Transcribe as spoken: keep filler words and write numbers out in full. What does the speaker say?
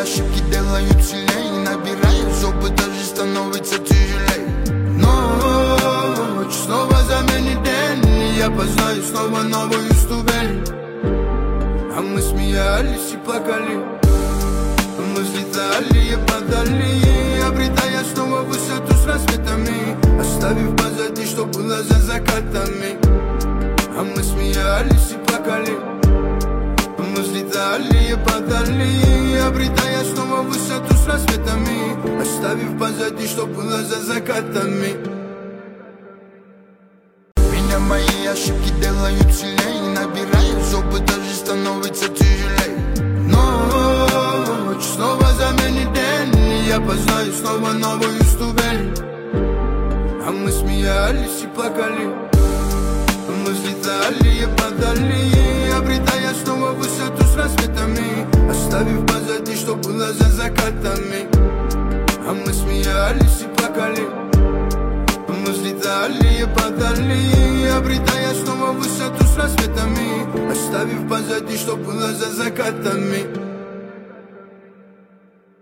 ошибки делают сильней. Набираешь опыта, жизнь становится тяжелей. Ночь снова заменит день, и я познаю снова новую ступень. А мы смеялись и плакали, мы взлетали и падали, обретая снова высоту с рассветами, оставив позади, что было за закатами. А мы смеялись и плакали, мы взлетали и падали, обретая снова высоту с рассветами, оставив позади, что было за закатами. Меня мои ошибки делают сильней. Набираешь опыта, жизнь становится тяжелей. Ночь снова заменит день, и я познаю снова новую ступень. А мы смеялись и плакали, мы взлетали и падали, обретая снова высоту с рассветами, оставив позади, что было за закатами. А мы смеялись и плакали, мы взлетали и падали, обретая снова высоту с рассветами, оставив позади, что было за закатами.